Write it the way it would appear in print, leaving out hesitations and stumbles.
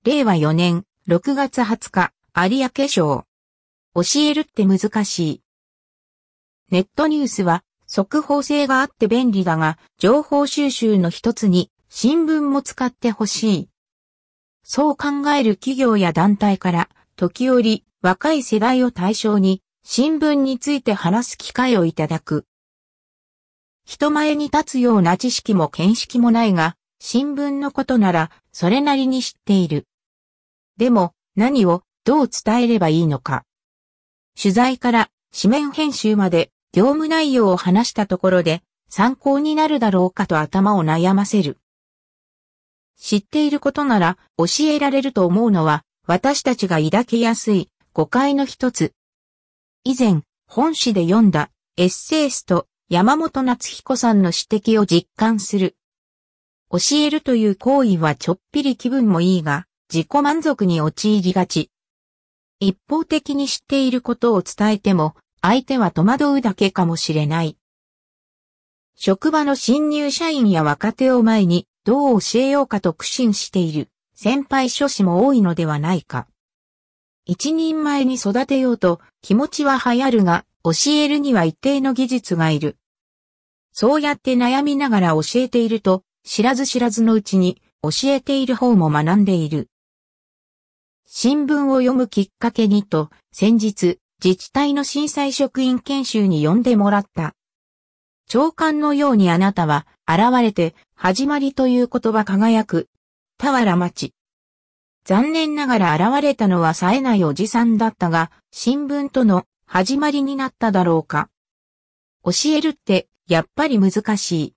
令和4年6月20日、有明賞。教えるって難しい。ネットニュースは速報性があって便利だが、情報収集の一つに新聞も使ってほしい。そう考える企業や団体から、時折若い世代を対象に新聞について話す機会をいただく。人前に立つような知識も見識もないが、新聞のことならそれなりに知っている。でも何をどう伝えればいいのか。取材から紙面編集まで業務内容を話したところで参考になるだろうかと頭を悩ませる。知っていることなら教えられると思うのは私たちが抱きやすい誤解の一つ。以前本誌で読んだエッセイスト山本夏彦さんの指摘を実感する。教えるという行為はちょっぴり気分もいいが自己満足に陥りがち。一方的に知っていることを伝えても相手は戸惑うだけかもしれない。職場の新入社員や若手を前にどう教えようかと苦心している先輩諸子も多いのではないか。一人前に育てようと気持ちは流行るが教えるには一定の技術がいる。そうやって悩みながら教えていると知らず知らずのうちに教えている方も学んでいる。新聞を読むきっかけにと、先日、自治体の震災職員研修に呼んでもらった。長官のようにあなたは、現れて、始まりという言葉輝く。田原町。残念ながら現れたのは冴えないおじさんだったが、新聞との始まりになっただろうか。教えるって、やっぱり難しい。